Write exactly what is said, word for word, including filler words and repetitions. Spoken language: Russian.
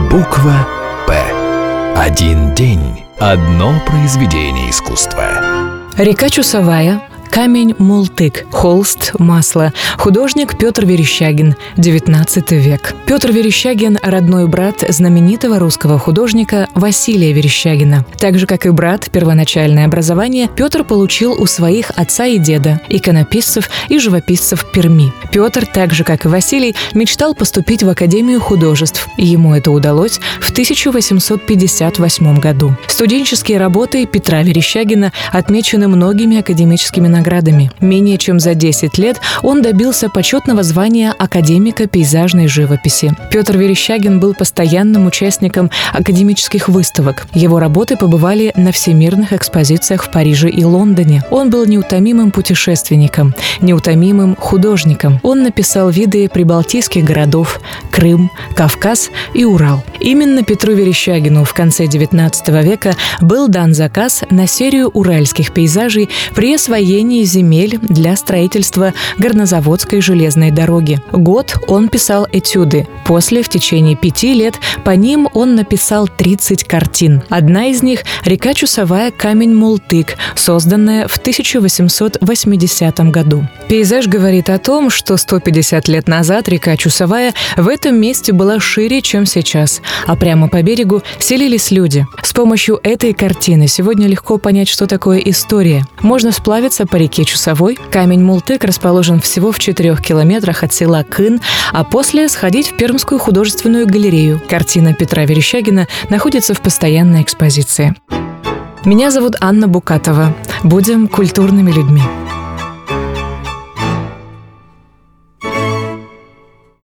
Буква «П». Один день, одно произведение искусства. Река Чусовая, камень Мултык, холст, масло. Художник Петр Верещагин, девятнадцатый век. Петр Верещагин – родной брат знаменитого русского художника Василия Верещагина. Так же, как и брат, первоначальное образование Петр получил у своих отца и деда, иконописцев и живописцев Перми. Петр, так же, как и Василий, мечтал поступить в Академию художеств, и ему это удалось в тысяча восемьсот пятьдесят восьмом году. Студенческие работы Петра Верещагина отмечены многими академическими наградами. наградами. Менее чем за десять лет он добился почетного звания академика пейзажной живописи. Петр Верещагин был постоянным участником академических выставок. Его работы побывали на всемирных экспозициях в Париже и Лондоне. Он был неутомимым путешественником, неутомимым художником. Он написал виды прибалтийских городов, Крым, Кавказ и Урал. Именно Петру Верещагину в конце девятнадцатого века был дан заказ на серию уральских пейзажей при освоении земель для строительства горнозаводской железной дороги. Год он писал этюды. После, в течение пяти лет, по ним он написал тридцать картин. Одна из них – река Чусовая, камень Мултык, созданная в тысяча восемьсот восьмидесятом году. Пейзаж говорит о том, что сто пятьдесят лет назад река Чусовая в этом месте была шире, чем сейчас, а прямо по берегу селились люди. С помощью этой картины сегодня легко понять, что такое история. Можно сплавиться по реке Чусовой. Камень Мултык расположен всего в четырех километрах от села Кын, а после сходить в Пермскую художественную галерею. Картина Петра Верещагина находится в постоянной экспозиции. Меня зовут Анна Букатова. Будем культурными людьми.